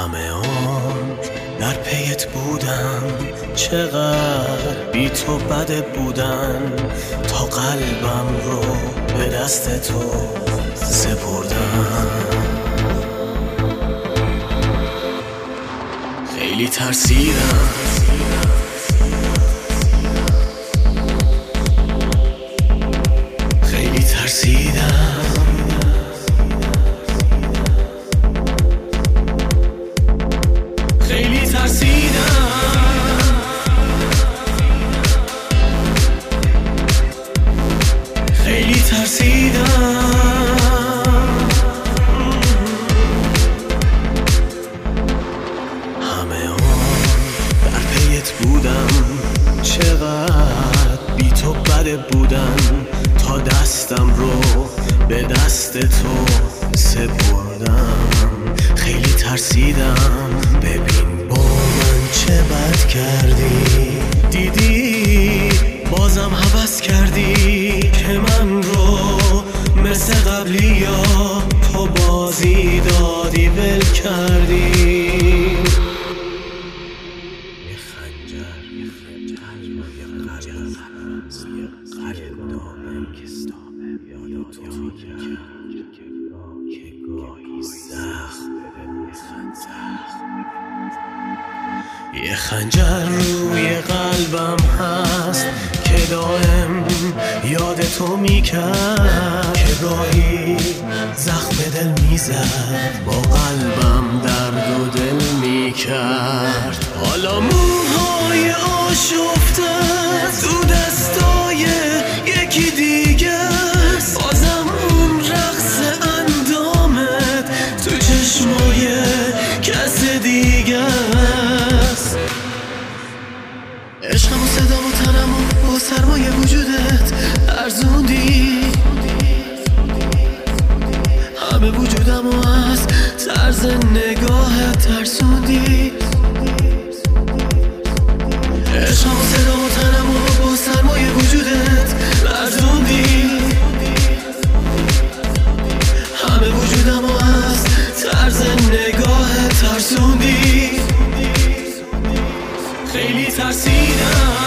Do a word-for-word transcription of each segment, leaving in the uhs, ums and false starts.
همه عمر در پیت بودم، چقدر بی تو بده بودن، تا قلبم رو به دست تو سپردم. خیلی ترسیدم، خیلی ترسیدم، خیلی ترسیدم، خیلی ترسیدم. همه عمر در پیت بودم، چقدر بی تو بده بودن، تا دستم رو به دست تو سپردم. خیلی ترسیدم، ببین با من چه بد کردی، دیدی بازم هوس کردی که من رو مثل قبلی ها تو بازی دادی ول کردی. یه خنجر یه خنجر یه قلب یه قلب دامن که یاد تو کرد که گاهی زخم بده. یه خنجر روی قلبم هست که دائم یاد تو میکرد، که گاهی زخم دل میزد، با قلبم درد و دل میکرد. حالا موهای آشفته تو دستای یکی دیگه، بازم اون رقص اندامت تو چشمای کس دیگه است. عشقم و صدام و تنم و با سرمایه وجودت ارزوندی، همه وجودم و از طرز نگاهت ترسوندی. عشقم و صدام و تنم و با سرمایه وجودت ارزوندی، همه وجودم و از طرز نگاهت ترسوندی. خیلی ترسیدم،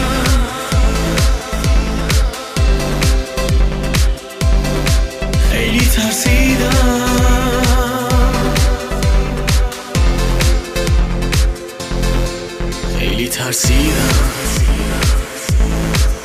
خیلی ترسیدم، خیلی ترسیدم.